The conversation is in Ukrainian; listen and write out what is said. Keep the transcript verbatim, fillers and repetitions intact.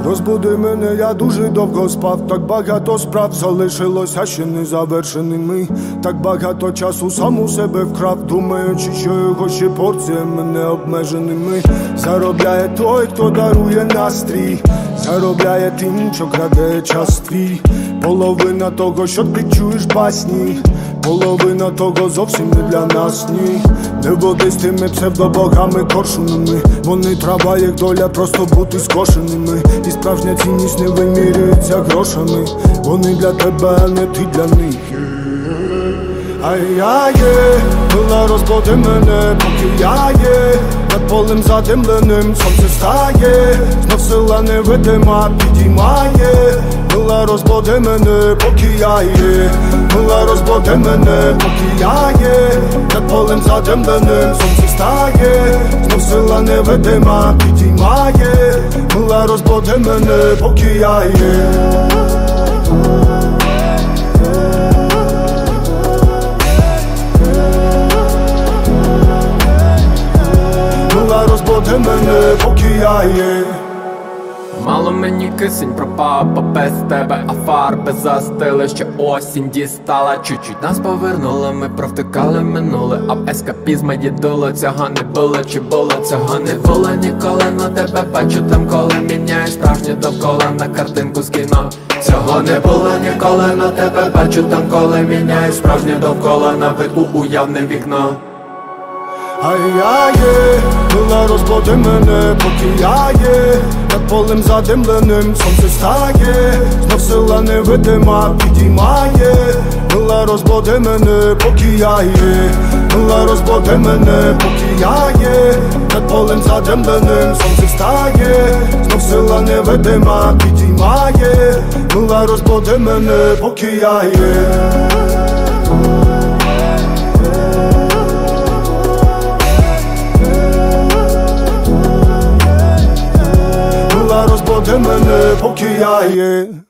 розбуди мене, я дуже довго спав. Так багато справ залишилося ще не завершеними. Так багато часу сам у себе вкрав, думаючи, що його ще порціями не обмеженими. Заробляє той, хто дарує настрій, заробляє тим, що краде час твій. Половина того, що ти чуєш басні, половина того зовсім не для нас, ні. Не води з тими псевдобогами коршунами. Вони трава, як доля, просто бути скошеними. І справжня цінність не вимірюється грошами. Вони для тебе, а не ти для них. Ай-яй-є, мила розбуди мене, поки я є. Над полем задимленим сонце стає, знов сила невидима підіймає. Мила розбуди мене, поки я є. Мила розбуди мене, поки я є. Над полем задимленим сонце стає, знов сила невидима підіймає. Мила розбуди мене, поки я є. Розбуди мене, поки я є. Мало мені кисень пропав, бо без тебе, а фарби застили, що осінь дістала. Чуть-чуть нас повернули, ми провтикали минуле, а в ескапізмі дідуло. Цього не було, чи було, цього не було ніколи. На тебе бачу там, коли міняє справжнє довкола на картинку з кіно. Цього не було ніколи, на тебе бачу там, коли міняє справжнє довкола на вид у уявне вікно. Ай-яй-є, мила розбуди мене, поки я є. Над полем задимленим сонце стає, знов сила невидима підіймає. Мила розбуди мене, поки я є. Мила розбуди мене, поки я є. Над полем задимленим сонце стає, знов сила невидима підіймає. Мила розбуди мене, поки я є. Розбуди мене, поки я є.